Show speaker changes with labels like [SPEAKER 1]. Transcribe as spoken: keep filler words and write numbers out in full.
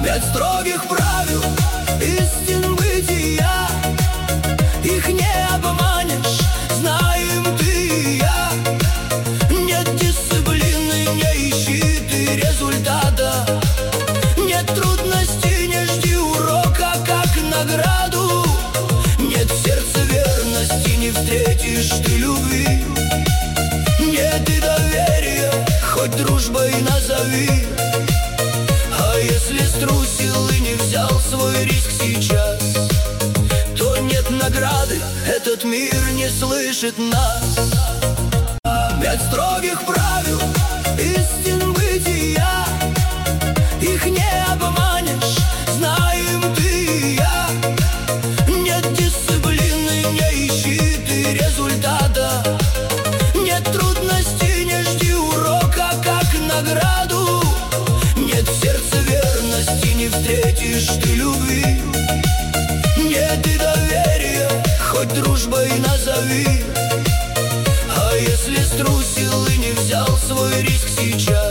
[SPEAKER 1] Пять строгих правил, истин бытия, их не обманешь, знаем ты и я. Нет дисциплины, не ищи ты результата. Нет трудностей, не жди урока как награду. Нет в сердце верности, не встретишь ты любви. Нет и доверия, хоть дружбой назови. А если струсил и не взял свой риск сейчас, то нет награды, этот мир не слышит нас. Пять строгих правил, истин бытия, их не обманешь, знаем ты и я. Нет дисциплины, не ищи ты результата. Нет трудностей, не жди урока как награду. Нет в сердце верности, не встретишь ты любви. Нет и доверия, хоть дружбой назови. А если струсил и не взял свой риск сейчас,